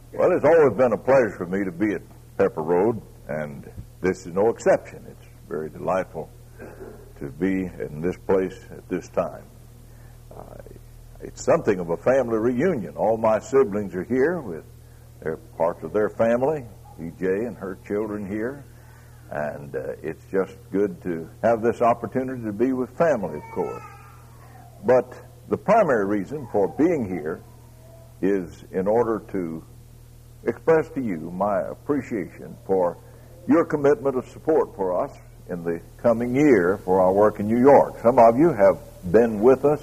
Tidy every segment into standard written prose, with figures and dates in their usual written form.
Well, it's always been a pleasure for me to be at Pepper Road, and this is no exception. It's very delightful to be in this place at this time. It's something of a family reunion. All my siblings are here with their parts of their family, E.J. and her children here, and it's just good to have this opportunity to be with family, of course. But the primary reason for being here is in order to express to you my appreciation for your commitment of support for us in the coming year for our work in New York. Some of you have been with us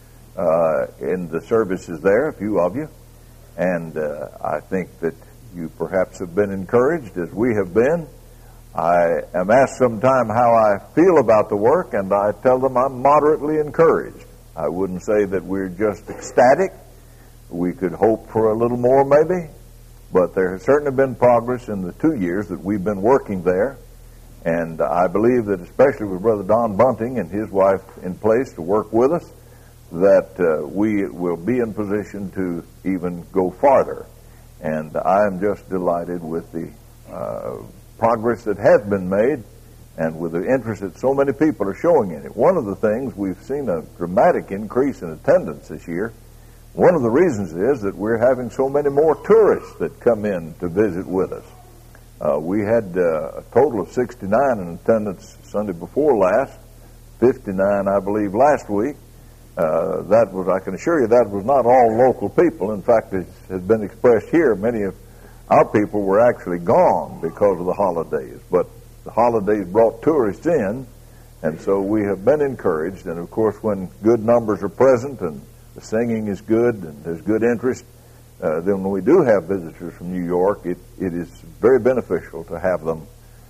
in the services there, a few of you, and I think that you perhaps have been encouraged as we have been. I am asked sometime how I feel about the work, and I tell them I'm moderately encouraged. I wouldn't say that we're just ecstatic. We could hope for a little more maybe, but there has certainly been progress in the 2 years that we've been working there, and I believe that especially with Brother Don Bunting and his wife in place to work with us, that we will be in position to even go farther. And I am just delighted with the progress that has been made and with the interest that so many people are showing in it. One of the things, we've seen a dramatic increase in attendance this year. One of the reasons is that we're having so many more tourists that come in to visit with us. We had a total of 69 in attendance Sunday before last, 59, I believe, last week. That was, I can assure you, that was not all local people. In fact, it has been expressed here, many of our people were actually gone because of the holidays. But the holidays brought tourists in, and so we have been encouraged. And, of course, when good numbers are present and the singing is good and there's good interest, then when we do have visitors from New York, it is very beneficial to have them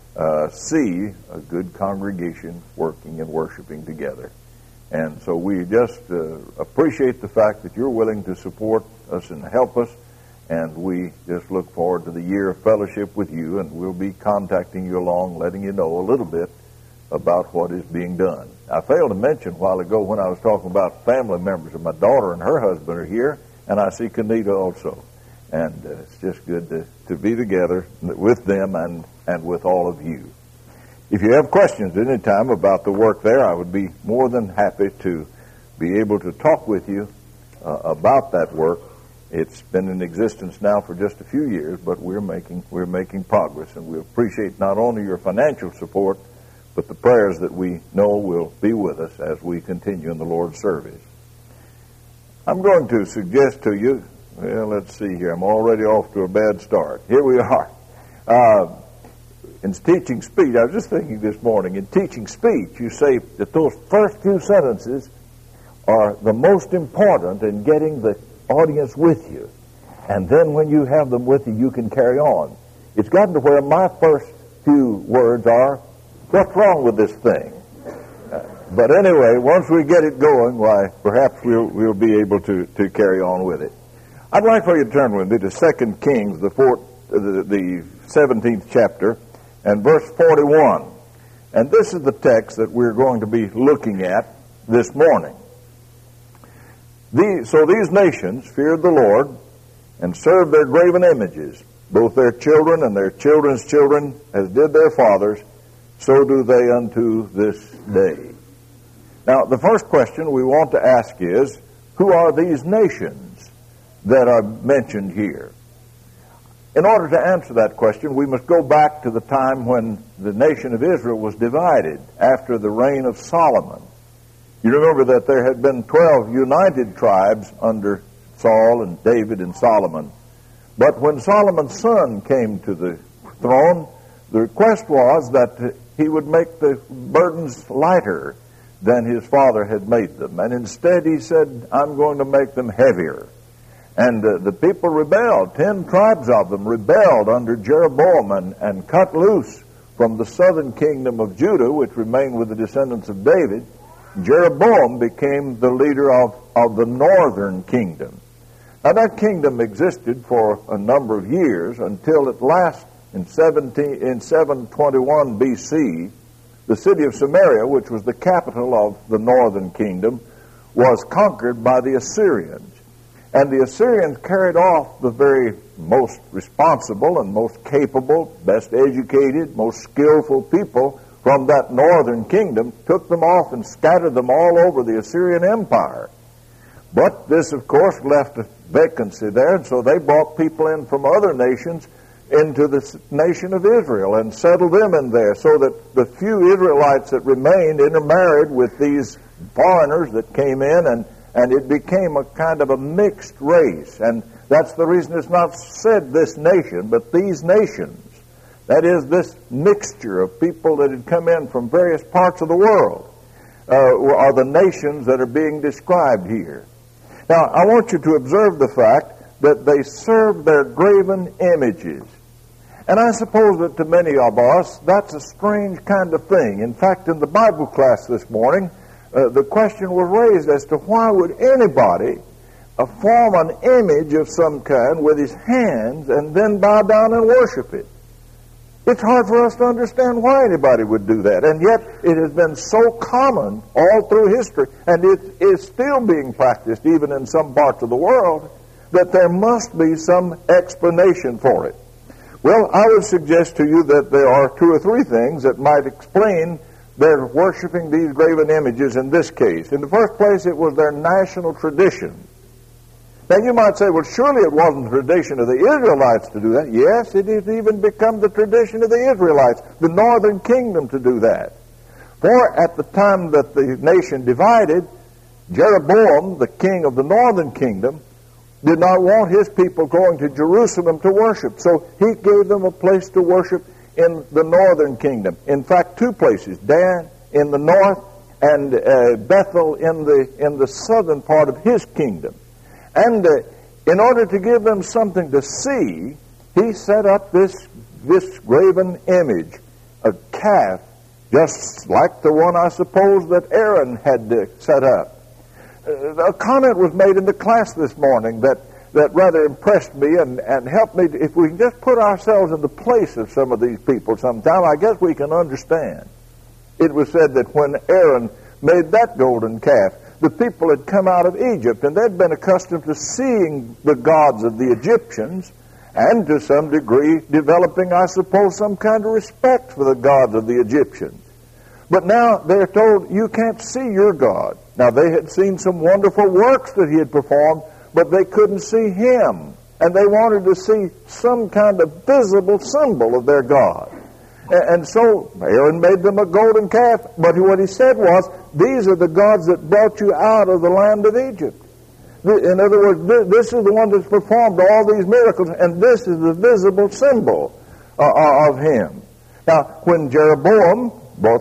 see a good congregation working and worshiping together. And so we just appreciate the fact that you're willing to support us and help us, and we just look forward to the year of fellowship with you, and we'll be contacting you along, letting you know a little bit about what is being done. I failed to mention a while ago when I was talking about family members, and my daughter and her husband are here, and I see Kanita also. And it's just good to be together with them and with all of you. If you have questions at any time about the work there, I would be more than happy to be able to talk with you about that work. It's been in existence now for just a few years, but we're making progress, and we appreciate not only your financial support, but the prayers that we know will be with us as we continue in the Lord's service. I'm going to suggest to you, well, let's see here, I'm already off to a bad start. Here we are. In teaching speech, I was just thinking this morning, in teaching speech, you say that those first few sentences are the most important in getting the audience with you. And then when you have them with you, you can carry on. It's gotten to where my first few words are, what's wrong with this thing? But anyway, once we get it going, why, perhaps we'll be able to carry on with it. I'd like for you to turn with me to 2 Kings, the 17th chapter, and verse 41. And this is the text that we're going to be looking at this morning. So these nations feared the Lord and served their graven images, both their children and their children's children, as did their fathers, so do they unto this day. Now, the first question we want to ask is, who are these nations that are mentioned here? In order to answer that question, we must go back to the time when the nation of Israel was divided after the reign of Solomon. You remember that there had been 12 united tribes under Saul and David and Solomon. But when Solomon's son came to the throne, the request was that he would make the burdens lighter than his father had made them. And instead he said, I'm going to make them heavier. And the people rebelled. 10 tribes of them rebelled under Jeroboam and cut loose from the southern kingdom of Judah, which remained with the descendants of David. Jeroboam became the leader of the northern kingdom. Now that kingdom existed for a number of years until at last in 721 B.C., the city of Samaria, which was the capital of the northern kingdom, was conquered by the Assyrians. And the Assyrians carried off the very most responsible and most capable, best educated, most skillful people from that northern kingdom, took them off and scattered them all over the Assyrian Empire. But this, of course, left a vacancy there, and so they brought people in from other nations into the nation of Israel and settled them in there, so that the few Israelites that remained intermarried with these foreigners that came in, and it became a kind of a mixed race. And that's the reason it's not said this nation, but these nations. That is, this mixture of people that had come in from various parts of the world are the nations that are being described here. Now, I want you to observe the fact that they served their graven images. And I suppose that to many of us, that's a strange kind of thing. In fact, in the Bible class this morning, the question was raised as to why would anybody form an image of some kind with his hands and then bow down and worship it. It's hard for us to understand why anybody would do that, and yet it has been so common all through history, and it is still being practiced even in some parts of the world, that there must be some explanation for it. Well, I would suggest to you that there are two or three things that might explain their worshiping these graven images in this case. In the first place, it was their national tradition. Now, you might say, well, surely it wasn't the tradition of the Israelites to do that. Yes, it has even become the tradition of the Israelites, the northern kingdom, to do that. For at the time that the nation divided, Jeroboam, the king of the northern kingdom, did not want his people going to Jerusalem to worship. So he gave them a place to worship in the northern kingdom. In fact, two places, Dan in the north and Bethel in the southern part of his kingdom. And in order to give them something to see, he set up this graven image, a calf, just like the one, I suppose, that Aaron had set up. A comment was made in the class this morning that rather impressed me and helped me. If we can just put ourselves in the place of some of these people sometime, I guess we can understand. It was said that when Aaron made that golden calf, the people had come out of Egypt, and they'd been accustomed to seeing the gods of the Egyptians, and to some degree developing, I suppose, some kind of respect for the gods of the Egyptians. But now they're told, you can't see your God. Now, they had seen some wonderful works that he had performed, but they couldn't see him. And they wanted to see some kind of visible symbol of their God. And so Aaron made them a golden calf. But what he said was, these are the gods that brought you out of the land of Egypt. In other words, this is the one that's performed all these miracles, and this is the visible symbol of him. Now, when Jeroboam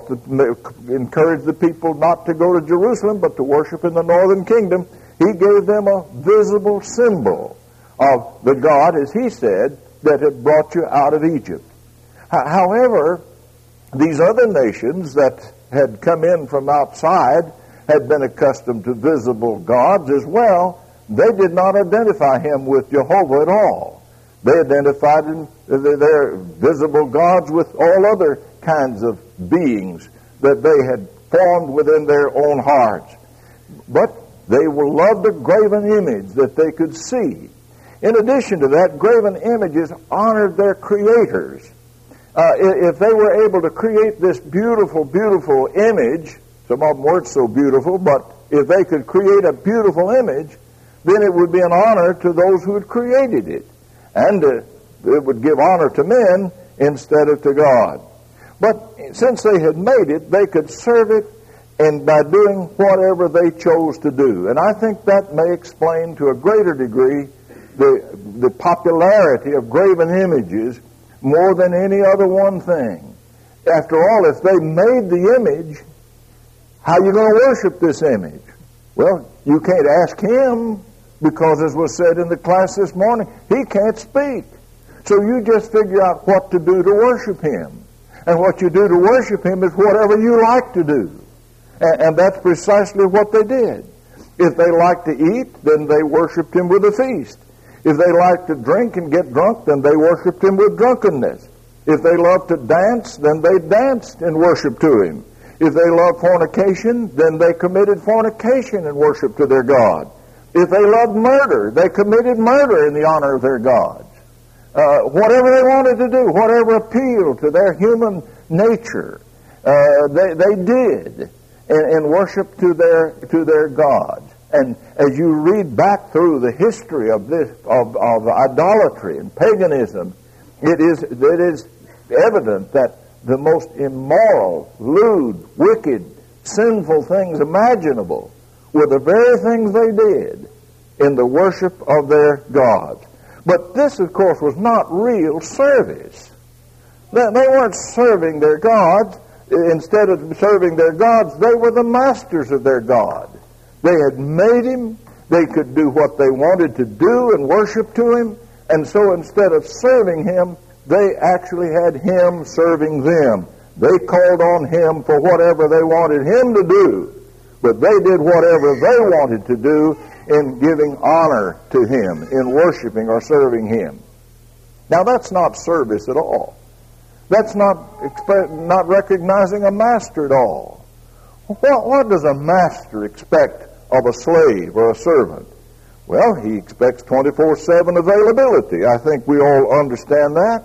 encouraged the people not to go to Jerusalem, but to worship in the northern kingdom, he gave them a visible symbol of the God, as he said, that had brought you out of Egypt. However, these other nations that had come in from outside had been accustomed to visible gods as well. They did not identify him with Jehovah at all. They identified their visible gods with all other kinds of beings that they had formed within their own hearts. But they loved a graven image that they could see. In addition to that, graven images honored their creators. If they were able to create this beautiful, beautiful image, some of them weren't so beautiful, but if they could create a beautiful image, then it would be an honor to those who had created it. And it would give honor to men instead of to God. But since they had made it, they could serve it and by doing whatever they chose to do. And I think that may explain to a greater degree the popularity of graven images more than any other one thing. After all, if they made the image, how are you going to worship this image? Well, you can't ask him, because as was said in the class this morning, he can't speak. So you just figure out what to do to worship him. And what you do to worship him is whatever you like to do. And that's precisely what they did. If they liked to eat, then they worshiped him with a feast. If they liked to drink and get drunk, then they worshiped him with drunkenness. If they loved to dance, then they danced and worshiped to him. If they loved fornication, then they committed fornication and worship to their God. If they loved murder, they committed murder in the honor of their gods. Whatever they wanted to do, whatever appealed to their human nature, they did in worship to their gods. And as you read back through the history of this of idolatry and paganism, it is evident that the most immoral, lewd, wicked, sinful things imaginable were the very things they did in the worship of their gods. But this, of course, was not real service. They weren't serving their gods. Instead of serving their gods, they were the masters of their God. They had made him. They could do what they wanted to do and worship to him. And so instead of serving him, they actually had him serving them. They called on him for whatever they wanted him to do. But they did whatever they wanted to do in giving honor to him, in worshiping or serving him. Now that's not service at all. That's not recognizing a master at all. What does a master expect of a slave or a servant? Well, he expects 24/7 availability. I think we all understand that.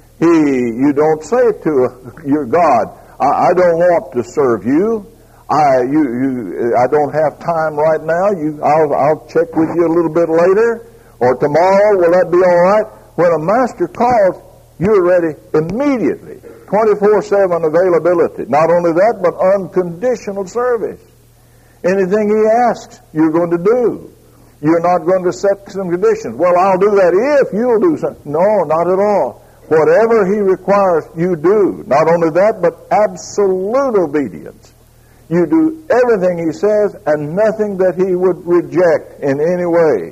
You don't say to your God, I don't want to serve you. I don't have time right now. I'll check with you a little bit later, or tomorrow. Will that be all right? When a master calls, you're ready immediately. 24/7 availability. Not only that, but unconditional service. Anything he asks, you're going to do. You're not going to set some conditions. Well, I'll do that if you'll do something. No, not at all. Whatever he requires, you do. Not only that, but absolute obedience. You do everything he says and nothing that he would reject in any way.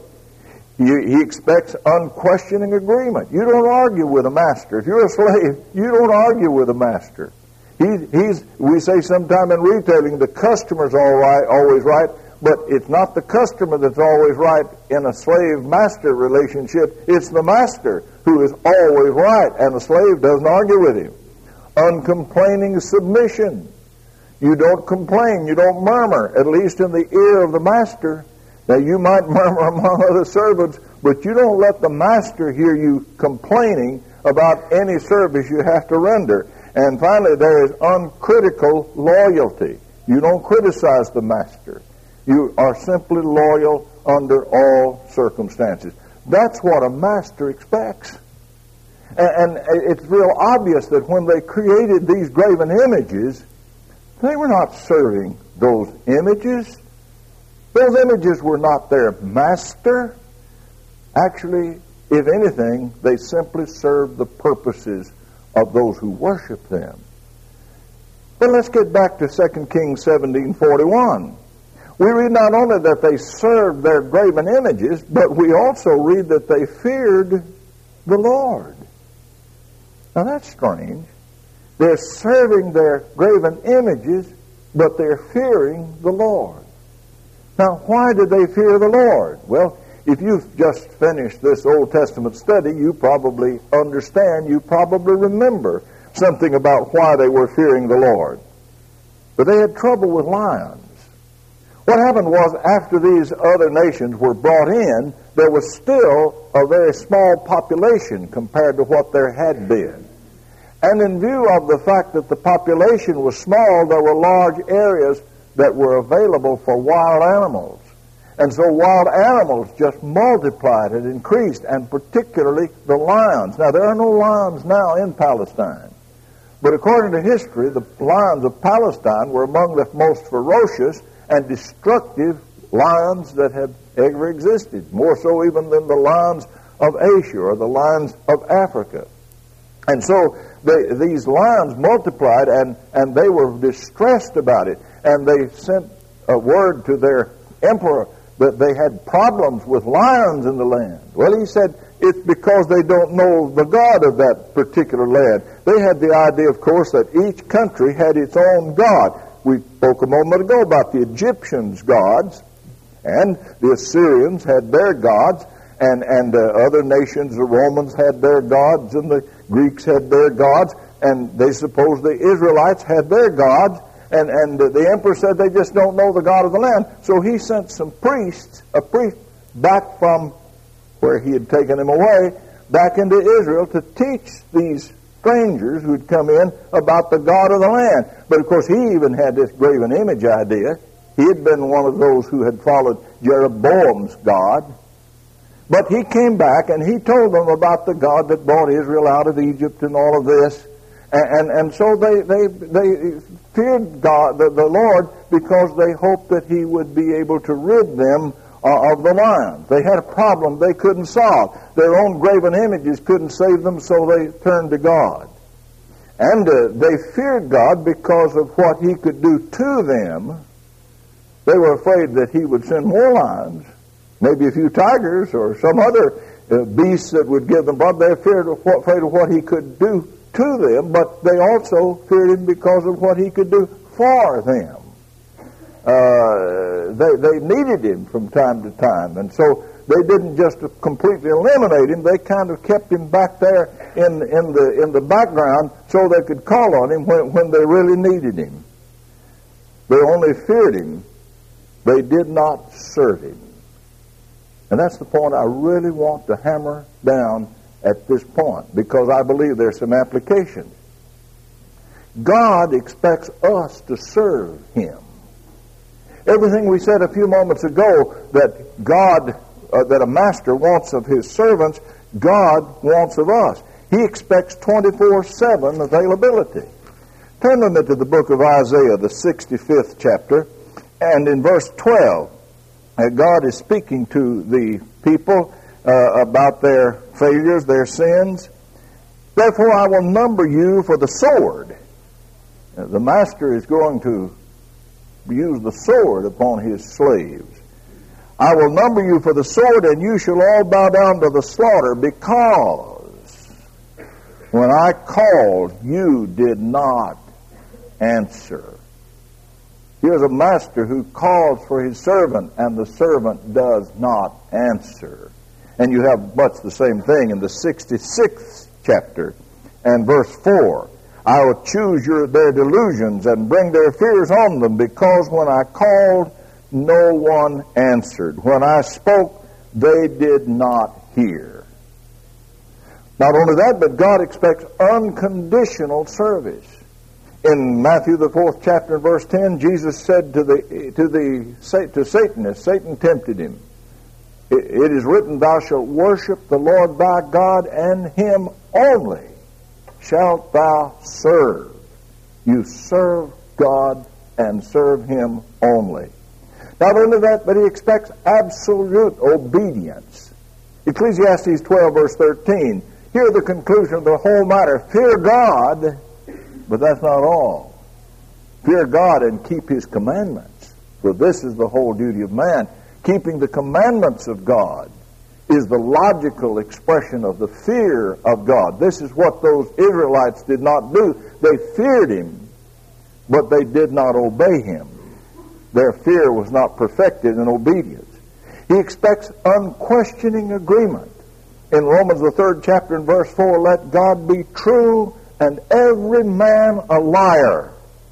He expects unquestioning agreement. You don't argue with a master. If you're a slave, you don't argue with a master. We say sometime in retailing, the customer's always right, but it's not the customer that's always right in a slave-master relationship. It's the master who is always right, and the slave doesn't argue with him. Uncomplaining submission. You don't complain, you don't murmur, at least in the ear of the master. Now, you might murmur among other servants, but you don't let the master hear you complaining about any service you have to render. And finally, there is uncritical loyalty. You don't criticize the master. You are simply loyal under all circumstances. That's what a master expects. And it's real obvious that when they created these graven images, they were not serving those images. Those images were not their master. Actually, if anything, they simply served the purposes of those who worship them. But let's get back to 2 Kings 17:41. We read not only that they served their graven images, but we also read that they feared the Lord. Now that's strange. They're serving their graven images, but they're fearing the Lord. Now, why did they fear the Lord? Well, if you've just finished this Old Testament study, you probably understand, you probably remember something about why they were fearing the Lord. But they had trouble with lions. What happened was, after these other nations were brought in, there was still a very small population compared to what there had been. And in view of the fact that the population was small, there were large areas that were available for wild animals. And so wild animals just multiplied and increased, and particularly the lions. Now, there are no lions now in Palestine. But according to history, the lions of Palestine were among the most ferocious and destructive lions that have ever existed, more so even than the lions of Asia or the lions of Africa. And so these lions multiplied, and they were distressed about it. And they sent a word to their emperor that they had problems with lions in the land. Well, he said, it's because they don't know the God of that particular land. They had the idea, of course, that each country had its own God. We spoke a moment ago about the Egyptians' gods, and the Assyrians had their gods, and other nations, the Romans had their gods, and the Greeks had their gods, and they supposed the Israelites had their gods. And the emperor said they just don't know the God of the land. So he sent a priest back from where he had taken him away, back into Israel to teach these strangers who had come in about the God of the land. But of course he even had this graven image idea. He had been one of those who had followed Jeroboam's God. But he came back and he told them about the God that brought Israel out of Egypt and all of this. And so they feared God, the Lord, because they hoped that he would be able to rid them of the lions. They had a problem they couldn't solve. Their own graven images couldn't save them, so they turned to God. And they feared God because of what he could do to them. They were afraid that he would send more lions, maybe a few tigers or some other beasts that would give them problems. They were afraid of what he could do to them, but they also feared him because of what he could do for them. They needed him from time to time, and so they didn't just completely eliminate him. They kind of kept him back there in the background so they could call on him when they really needed him. They only feared him. They did not serve him. And that's the point I really want to hammer down at this point, because I believe there's some application. God expects us to serve him. Everything we said a few moments ago that God, that a master wants of his servants, God wants of us. He expects 24/7 availability. Turn with me to the book of Isaiah, the 65th chapter, and in verse 12, God is speaking to the people about their failures, their sins. Therefore I will number you for the sword. The master is going to use the sword upon his slaves. I will number you for the sword, and you shall all bow down to the slaughter, because when I called, you did not answer. Here's a master who calls for his servant, and the servant does not answer. And you have much the same thing in the 66th chapter and verse 4. I will choose their delusions and bring their fears on them, because when I called, no one answered. When I spoke, they did not hear. Not only that, but God expects unconditional service. In Matthew the 4th chapter and verse 10, Jesus said to Satan, as Satan tempted him, it is written, thou shalt worship the Lord thy God, and him only shalt thou serve. You serve God and serve him only. Not only that, but he expects absolute obedience. Ecclesiastes 12 verse 13, hear the conclusion of the whole matter. Fear God, but that's not all. Fear God and keep his commandments, for this is the whole duty of man. Keeping the commandments of God is the logical expression of the fear of God. This is what those Israelites did not do. They feared him, but they did not obey him. Their fear was not perfected in obedience. He expects unquestioning agreement. In Romans the 3rd chapter and verse 4, let God be true and every man a liar.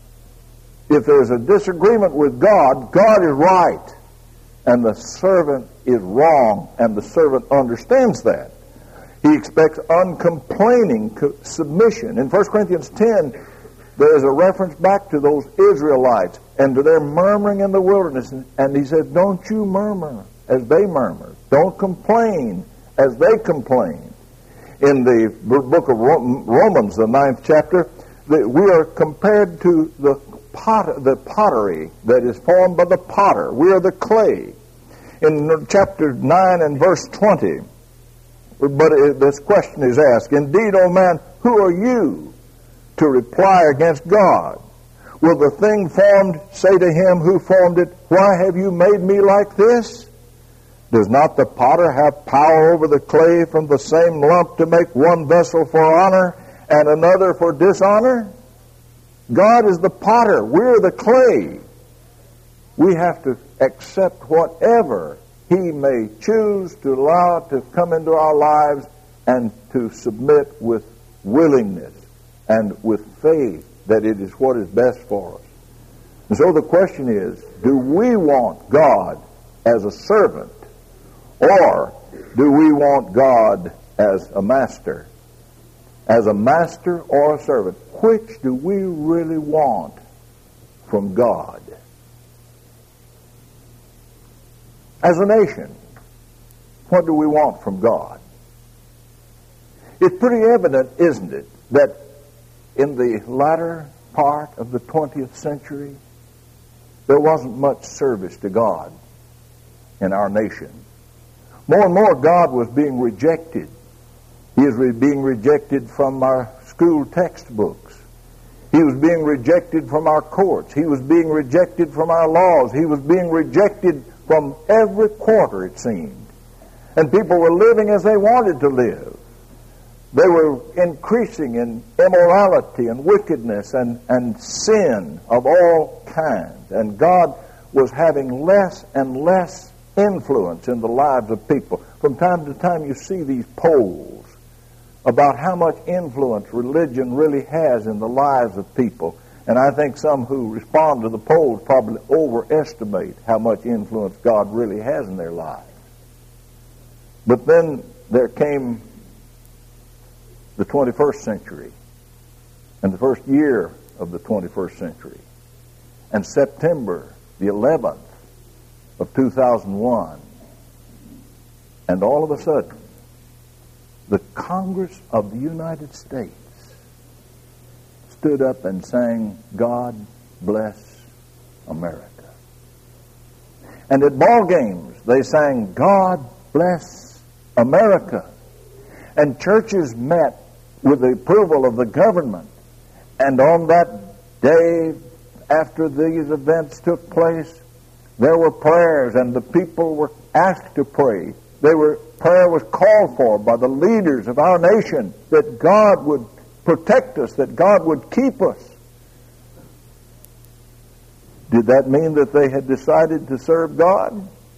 If there's a disagreement with God, God is right, and the servant is wrong, and the servant understands that. He expects uncomplaining submission. In 1 Corinthians 10, there is a reference back to those Israelites and to their murmuring in the wilderness. And he says, don't you murmur as they murmur. Don't complain as they complain. In the book of Romans, the 9th chapter, we are compared to the pottery that is formed by the potter. We are the clay. In chapter 9 and verse 20, but this question is asked, indeed, O man, who are you to reply against God? Will the thing formed say to him who formed it, why have you made me like this? Does not the potter have power over the clay from the same lump to make one vessel for honor and another for dishonor? God is the potter. We're the clay. We have to accept whatever he may choose to allow to come into our lives, and to submit with willingness and with faith that it is what is best for us. And so the question is, do we want God as a servant, or do we want God as a master? As a master or a servant? Which do we really want from God? As a nation, what do we want from God? It's pretty evident, isn't it, that in the latter part of the 20th century, there wasn't much service to God in our nation. More and more, God was being rejected. He is being rejected from our school textbooks. He was being rejected from our courts. He was being rejected from our laws. He was being rejected from every quarter, it seemed. And people were living as they wanted to live. They were increasing in immorality and wickedness and sin of all kinds. And God was having less and less influence in the lives of people. From time to time you see these polls about how much influence religion really has in the lives of people. And I think some who respond to the polls probably overestimate how much influence God really has in their lives. But then there came the 21st century and the first year of the 21st century. And September the 11th of 2001. And all of a sudden, the Congress of the United States stood up and sang, "God Bless America." And at ball games, they sang, "God Bless America." And churches met with the approval of the government. And on that day, after these events took place, there were prayers, and the people were asked to pray. Prayer was called for by the leaders of our nation, that God would protect us, that God would keep us. Did that mean that they had decided to serve God?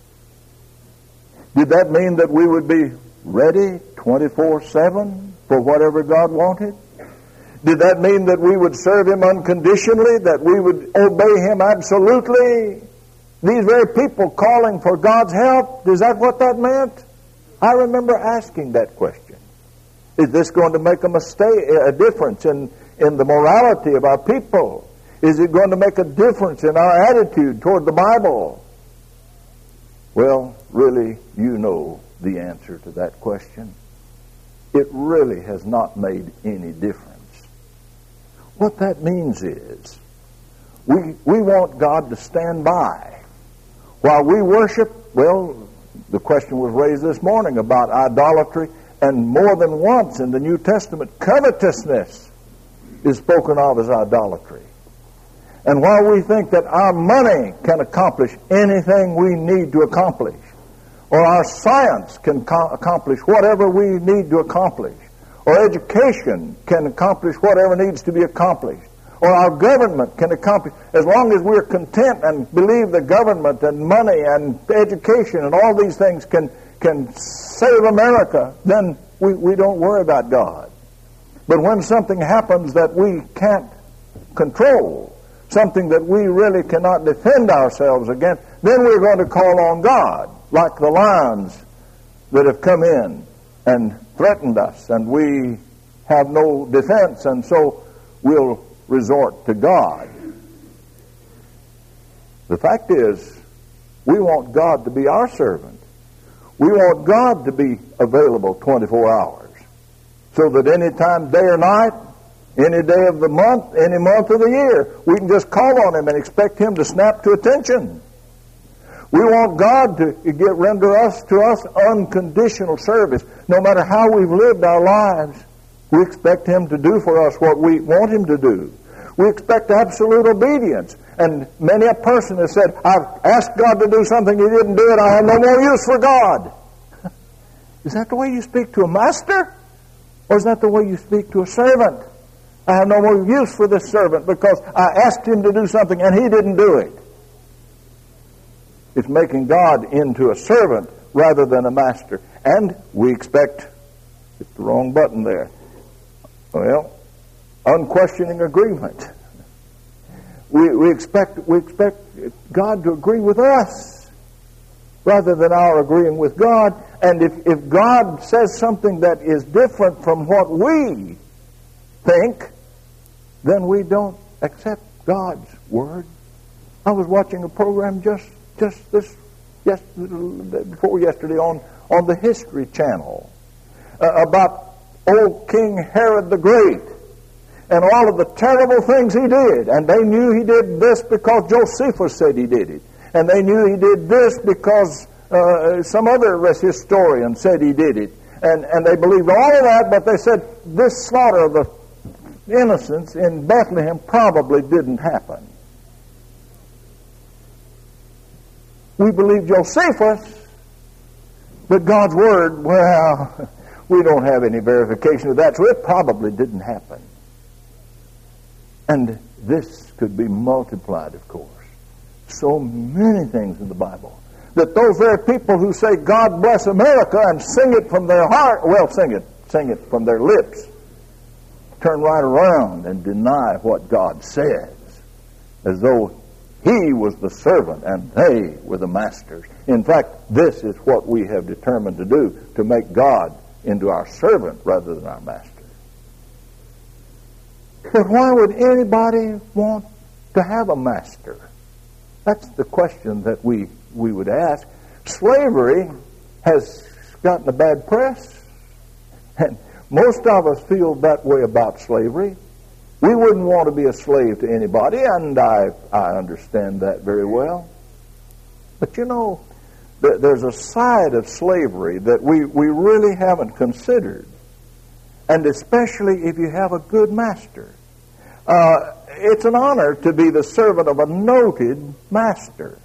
Did that mean that we would be ready 24/7 for whatever God wanted? Did that mean that we would serve Him unconditionally, that we would obey Him absolutely? These very people calling for God's help, is that what that meant? I remember asking that question. Is this going to make a difference in the morality of our people? Is it going to make a difference in our attitude toward the Bible? Well, really, you know the answer to that question. It really has not made any difference. What that means is, we want God to stand by while we worship. Well, the question was raised this morning about idolatry, and more than once in the New Testament, covetousness is spoken of as idolatry. And while we think that our money can accomplish anything we need to accomplish, or our science can accomplish whatever we need to accomplish, or education can accomplish whatever needs to be accomplished, or our government can accomplish, as long as we're content and believe the government and money and education and all these things can save America, then we don't worry about God. But when something happens that we can't control, something that we really cannot defend ourselves against, then we're going to call on God, like the lions that have come in and threatened us, and we have no defense, and so we'll resort to God. The fact is, we want God to be our servant. We want God to be available 24 hours, so that any time, day or night, any day of the month, any month of the year, we can just call on Him and expect Him to snap to attention. We want God to render to us unconditional service. No matter how we've lived our lives, we expect Him to do for us what we want Him to do. We expect absolute obedience. And many a person has said, "I've asked God to do something, He didn't do it, I have no more use for God." Is that the way you speak to a master? Or is that the way you speak to a servant? "I have no more use for this servant because I asked him to do something and he didn't do it." It's making God into a servant rather than a master. And we expect, hit the wrong button there, unquestioning agreement. We expect God to agree with us rather than our agreeing with God. And if God says something that is different from what we think, then we don't accept God's word. I was watching a program just before yesterday on the History Channel about old King Herod the Great and all of the terrible things he did. And they knew he did this because Josephus said he did it. And they knew he did this because some other historian said he did it. And they believed all of that, but they said this slaughter of the innocents in Bethlehem probably didn't happen. We believe Josephus, but God's word, well, we don't have any verification of that, so it probably didn't happen. And this could be multiplied, of course. So many things in the Bible that those very people who say, God bless America, and sing it from their heart, well, sing it from their lips, turn right around and deny what God says, as though he was the servant and they were the masters. In fact, this is what we have determined to do, to make God into our servant rather than our master. But why would anybody want to have a master? That's the question that we would ask. Slavery has gotten a bad press, and most of us feel that way about slavery. We wouldn't want to be a slave to anybody, and I understand that very well. But you know, there's a side of slavery that we really haven't considered, and especially if you have a good master. It's an honor to be the servant of a noted master.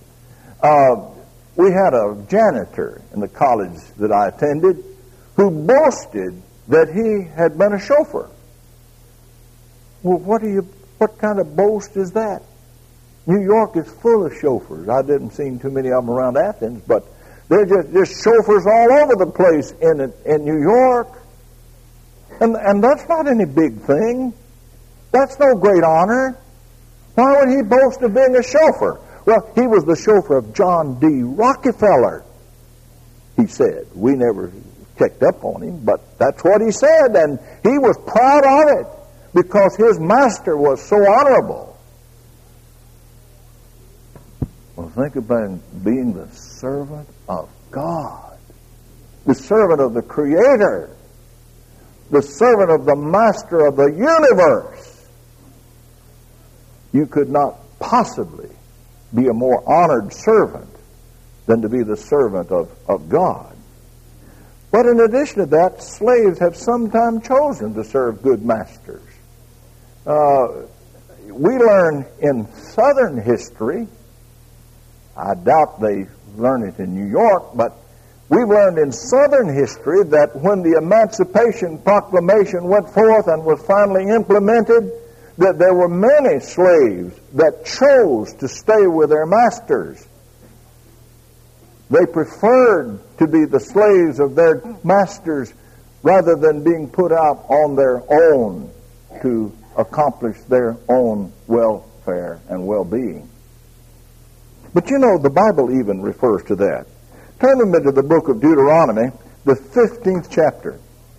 We had a janitor in the college that I attended who boasted that he had been a chauffeur. Well, what kind of boast is that? New York is full of chauffeurs. I didn't see too many of them around Athens, but they're just chauffeurs all over the place in New York. And that's not any big thing. That's no great honor. Why would he boast of being a chauffeur? Well, he was the chauffeur of John D. Rockefeller, he said. We never checked up on him, but that's what he said, and he was proud of it because his master was so honorable. Well, think about being the servant of God, the servant of the Creator, the servant of the Master of the universe. You could not possibly be a more honored servant than to be the servant of God. But in addition to that, slaves have sometimes chosen to serve good masters. We learn in Southern history, I doubt they learn it in New York, but we've learned in Southern history that when the Emancipation Proclamation went forth and was finally implemented, that there were many slaves that chose to stay with their masters. They preferred to be the slaves of their masters rather than being put out on their own to accomplish their own welfare and well-being. But you know, the Bible even refers to that. Turn with me to the book of Deuteronomy, the 15th chapter.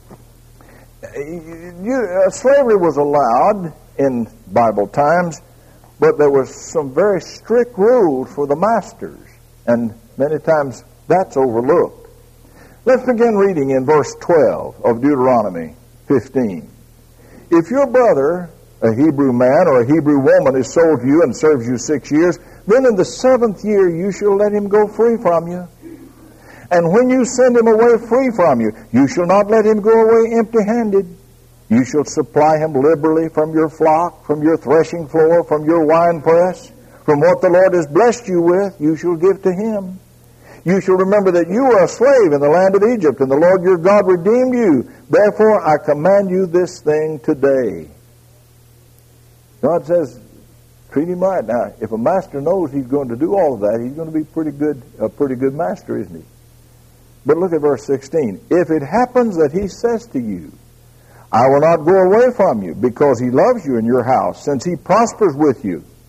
Slavery was allowed in Bible times, but there was some very strict rules for the masters, and many times that's overlooked. Let's begin reading in verse 12 of Deuteronomy 15. If your brother, a Hebrew man or a Hebrew woman, is sold to you and serves you 6 years, then in the 7th year you shall let him go free from you. And when you send him away free from you, you shall not let him go away empty-handed. You shall supply him liberally from your flock, from your threshing floor, from your winepress. From what the Lord has blessed you with, you shall give to him. You shall remember that you were a slave in the land of Egypt, and the Lord your God redeemed you. Therefore I command you this thing today. God says, treat him right. Now, if a master knows he's going to do all of that, he's going to be a pretty good master, isn't he? But look at verse 16. If it happens that he says to you, I will not go away from you, because he loves you in your house, since he prospers with you.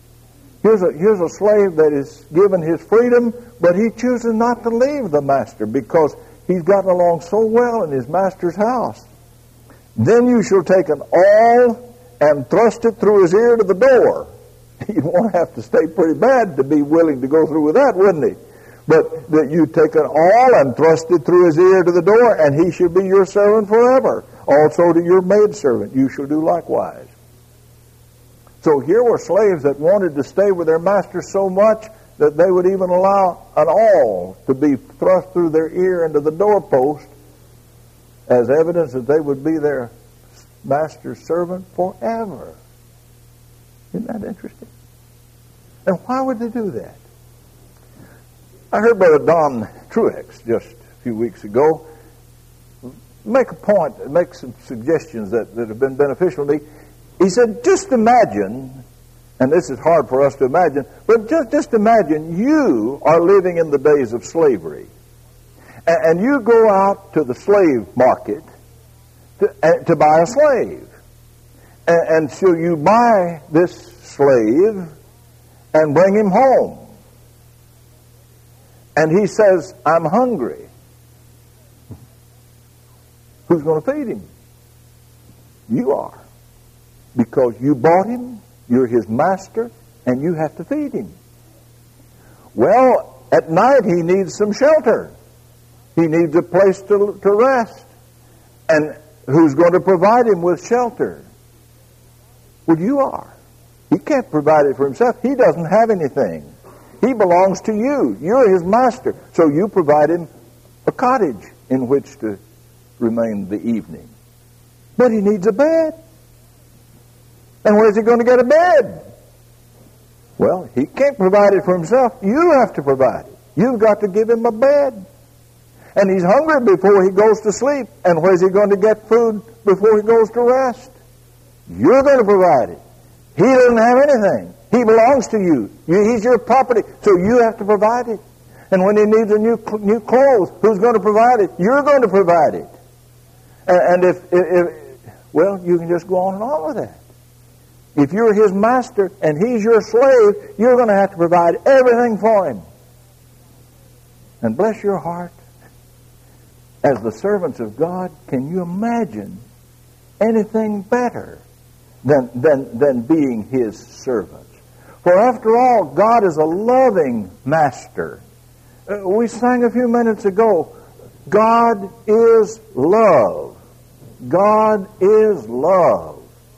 Here's a slave that is given his freedom, but he chooses not to leave the master because he's gotten along so well in his master's house. Then you shall take an awl and thrust it through his ear to the door. He'd want to have to stay pretty bad to be willing to go through with that, wouldn't he? But that you take an awl and thrust it through his ear to the door, and he shall be your servant forever. Also to your maidservant you shall do likewise. So here were slaves that wanted to stay with their master so much that they would even allow an awl to be thrust through their ear into the doorpost as evidence that they would be their master's servant forever. Isn't that interesting? And why would they do that? I heard Brother Don Truex just a few weeks ago make a point, make some suggestions that have been beneficial to me. He said, just imagine, and this is hard for us to imagine, but just imagine you are living in the days of slavery. And you go out to the slave market to buy a slave. And so you buy this slave and bring him home. And he says, I'm hungry. Who's going to feed him? You are. Because you bought him, you're his master, and you have to feed him. Well, at night he needs some shelter. He needs a place to rest. And who's going to provide him with shelter? Well, you are. He can't provide it for himself. He doesn't have anything. He belongs to you. You're his master. So you provide him a cottage in which to remain the evening. But he needs a bed. And where's he going to get a bed? Well, he can't provide it for himself. You have to provide it. You've got to give him a bed. And he's hungry before he goes to sleep. And where's he going to get food before he goes to rest? You're going to provide it. He doesn't have anything. He belongs to you. He's your property. So you have to provide it. And when he needs a new clothes, who's going to provide it? You're going to provide it. And if well, you can just go on and on with that. If you're his master and he's your slave, you're going to have to provide everything for him. And bless your heart, as the servants of God, can you imagine anything better than being his servants? For after all, God is a loving master. We sang a few minutes ago, God is love. God is love.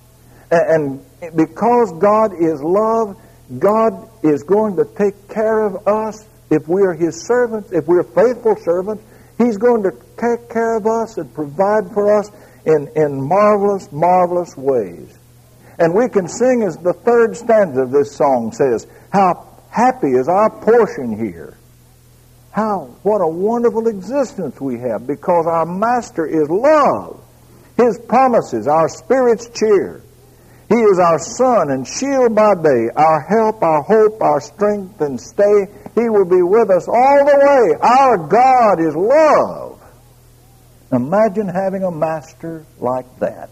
And because God is love, God is going to take care of us if we are his servants, if we're faithful servants. He's going to take care of us and provide for us in marvelous, marvelous ways. And we can sing, as the third stanza of this song says, how happy is our portion here. What a wonderful existence we have, because our master is love. His promises, our spirit's cheer. He is our sun and shield by day, our help, our hope, our strength and stay. He will be with us all the way. Our God is love. Imagine having a master like that.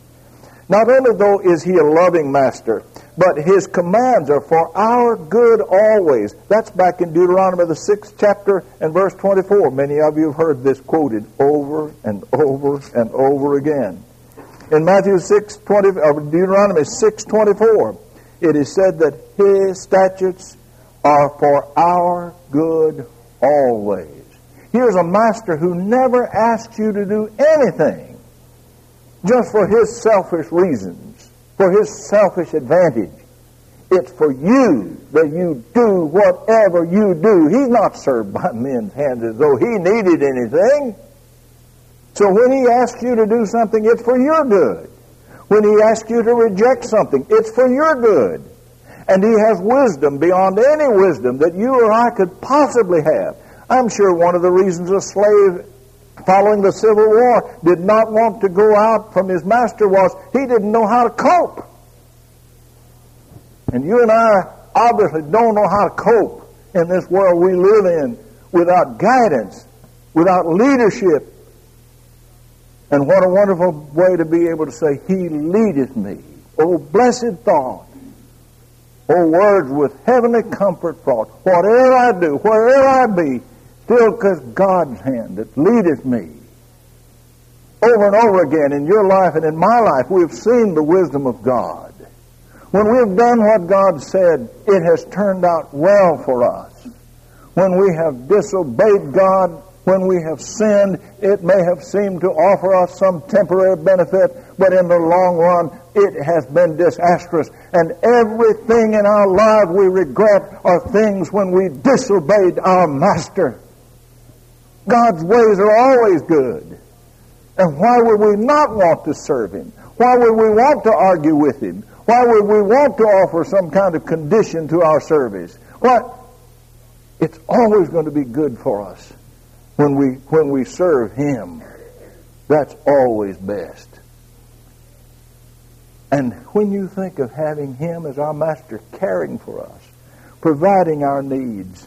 Not only, though, is he a loving master, but his commands are for our good always. That's back in Deuteronomy, the 6th chapter and verse 24. Many of you have heard this quoted over and over and over again. In Matthew 6:20, or Deuteronomy 6:24, it is said that his statutes are for our good always. Here's a master who never asks you to do anything just for his selfish reasons, for his selfish advantage. It's for you that you do whatever you do. He's not served by men's hands as though he needed anything. So when he asks you to do something, it's for your good. When he asks you to reject something, it's for your good. And he has wisdom beyond any wisdom that you or I could possibly have. I'm sure one of the reasons a slave following the Civil War did not want to go out from his master was he didn't know how to cope. And you and I obviously don't know how to cope in this world we live in without guidance, without leadership. And what a wonderful way to be able to say, he leadeth me. Oh, blessed thought. Oh, words with heavenly comfort fraught. Whatever I do, wherever I be, still 'tis God's hand that leadeth me. Over and over again in your life and in my life, we've seen the wisdom of God. When we've done what God said, it has turned out well for us. When we have disobeyed God, when we have sinned, it may have seemed to offer us some temporary benefit, but in the long run, it has been disastrous. And everything in our life we regret are things when we disobeyed our Master. God's ways are always good. And why would we not want to serve Him? Why would we want to argue with Him? Why would we want to offer some kind of condition to our service? What? It's always going to be good for us when we serve Him. That's always best. And when you think of having Him as our Master, caring for us, providing our needs,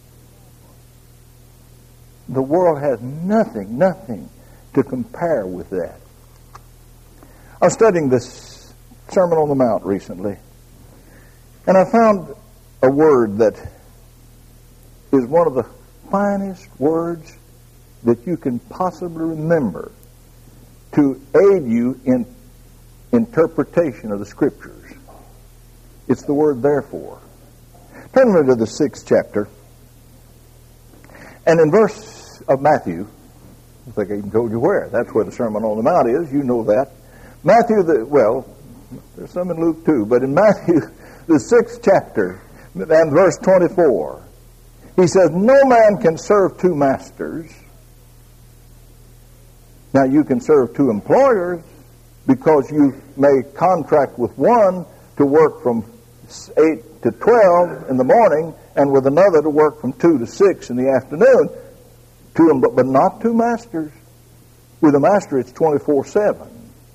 the world has nothing to compare with that. I was studying this Sermon on the Mount recently, and I found a word that is one of the finest words that you can possibly remember to aid you in interpretation of the Scriptures. It's the word therefore. Turn with me to the 6th chapter, and in verse of Matthew, I think I even told you where. That's where the Sermon on the Mount is. You know that. Matthew, there's some in Luke too, but in Matthew, the 6th chapter, and verse 24, he says, no man can serve two masters. Now, you can serve two employers because you may contract with one to work from 8 to 12 in the morning and with another to work from 2 to 6 in the afternoon. But not two masters. With a master, it's 24/7.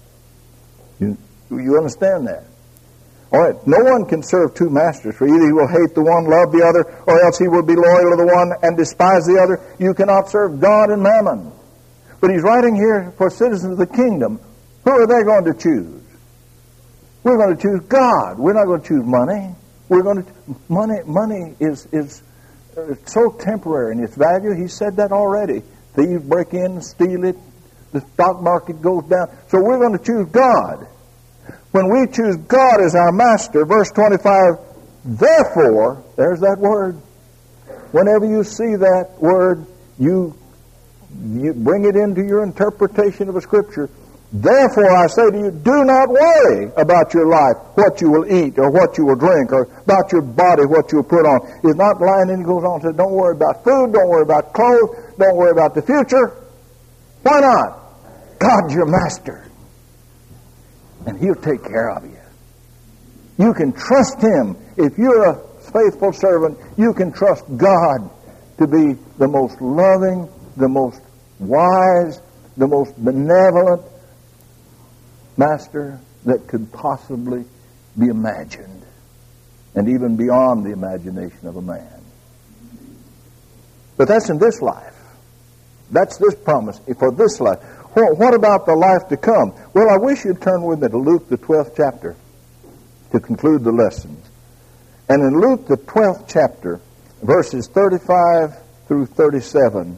You understand that? All right, no one can serve two masters, for either he will hate the one, love the other, or else he will be loyal to the one and despise the other. You cannot serve God and mammon. But he's writing here for citizens of the kingdom. Who are they going to choose? We're going to choose God. We're not going to choose money. Money is so temporary in its value. He said that already. Thieves break in and steal it. The stock market goes down. So we're going to choose God. When we choose God as our master, verse 25, therefore, there's that word. Whenever you see that word, you bring it into your interpretation of a Scripture. Therefore, I say to you, do not worry about your life, what you will eat or what you will drink, or about your body, what you will put on. He's not lying, and he goes on and says, don't worry about food, don't worry about clothes, don't worry about the future. Why not? God's your master, and He'll take care of you. You can trust Him. If you're a faithful servant, you can trust God to be the most loving, the most wise, the most benevolent master that could possibly be imagined, and even beyond the imagination of a man. But that's in this life. That's this promise for this life. What about the life to come? Well, I wish you'd turn with me to Luke, the 12th chapter, to conclude the lesson. And in Luke, the 12th chapter, verses 35 through 37,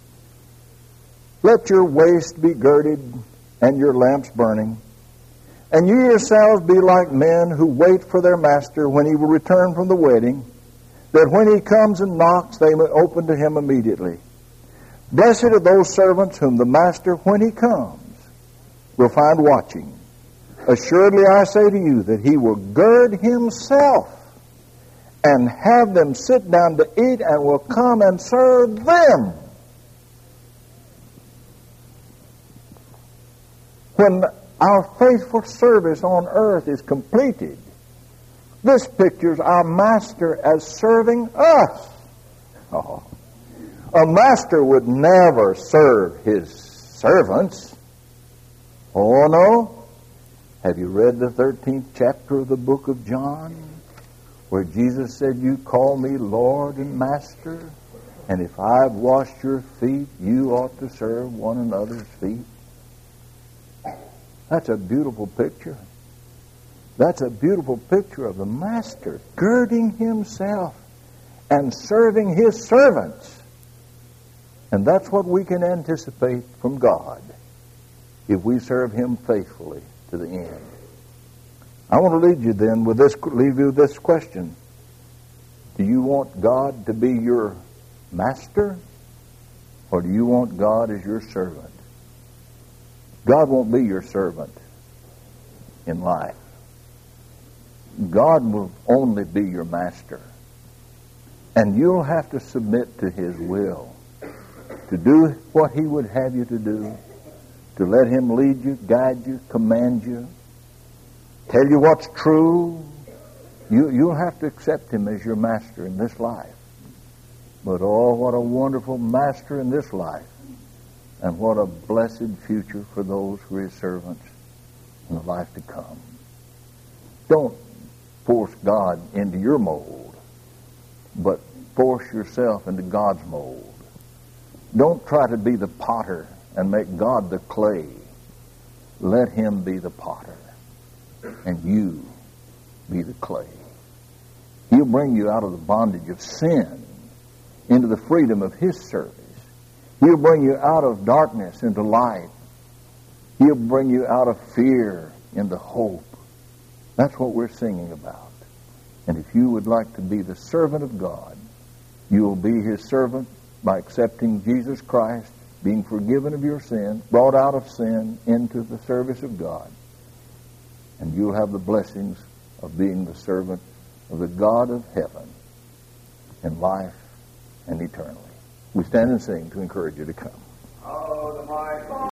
let your waist be girded and your lamps burning, and you yourselves be like men who wait for their master when he will return from the wedding, that when he comes and knocks, they may open to him immediately. Blessed are those servants whom the master, when he comes, will find watching. Assuredly, I say to you that he will gird himself and have them sit down to eat and will come and serve them. When our faithful service on earth is completed, this pictures our master as serving us. Oh. A master would never serve his servants. Oh, no. Have you read the 13th chapter of the book of John, where Jesus said, you call me Lord and Master, and if I've washed your feet, you ought to serve one another's feet? That's a beautiful picture. That's a beautiful picture of the master girding himself and serving his servants. And that's what we can anticipate from God if we serve him faithfully to the end. I want to leave you with this question. Do you want God to be your master, or do you want God as your servant? God won't be your servant in life. God will only be your master. And you'll have to submit to his will, to do what he would have you to do, to let him lead you, guide you, command you, tell you what's true. You'll have to accept him as your master in this life. But oh, what a wonderful master in this life, and what a blessed future for those who are his servants in the life to come. Don't force God into your mold, but force yourself into God's mold. Don't try to be the potter and make God the clay. Let him be the potter, and you be the clay. He'll bring you out of the bondage of sin into the freedom of his service. He'll bring you out of darkness into light. He'll bring you out of fear into hope. That's what we're singing about. And if you would like to be the servant of God, you will be his servant by accepting Jesus Christ, being forgiven of your sin, brought out of sin into the service of God. And you'll have the blessings of being the servant of the God of heaven in life and eternally. We stand and sing to encourage you to come.